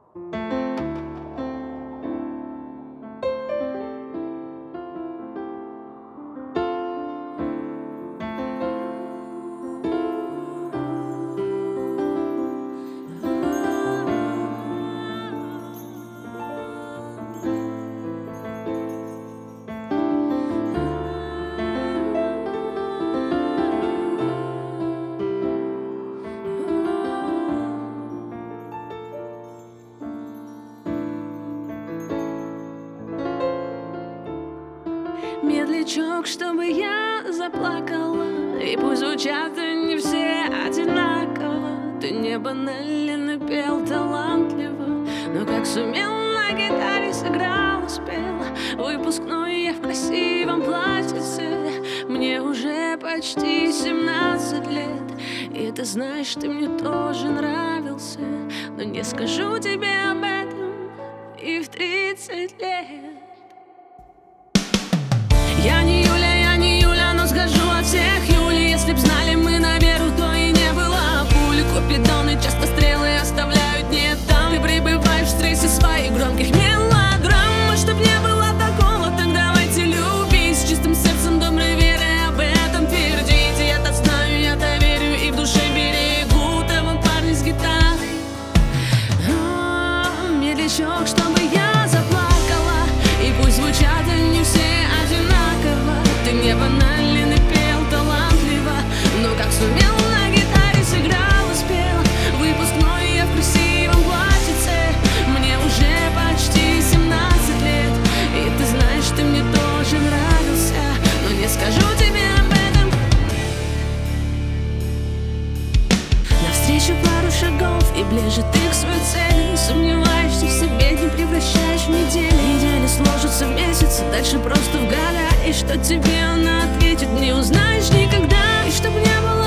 Медлячок, чтобы я заплакала, и пусть звучат не все одинаково. Ты не банален и пел талантливо, но как сумел на гитаре сыграл, успел. Выпускной я в красивом платьице, мне уже почти 17 лет. И ты знаешь, ты мне тоже нравился, но не скажу тебе об этом и в 30 лет. Я не Юля, но скажу от всех Юли. Если б знали мы на веру, то и не было пули. Купидоны часто стрелы оставляют не там. Ты пребываешь в стрессе своих громких мелодрам. А чтоб не было такого, так давайте любить с чистым сердцем, доброй верой об этом твердите. Я-то знаю, я-то верю и в душе берегу того парня с гитарой. Медлячок, чтобы я заплакала, и пусть звучат они все одинаково. Ты не банален и пел талантливо, но как сумел на гитаре сыграл, успел. Выпускной я в красивом платьице, мне уже почти 17 лет. И ты знаешь, ты мне тоже нравился, но не скажу тебе об этом. Навстречу пару шагов и ближе ты к своей цели. Сомневаешься в себе, не превращаешь в недели. Недели сложатся в месяцы, дальше просто в года. И что тебе она ответит, не узнаешь никогда. И чтоб не было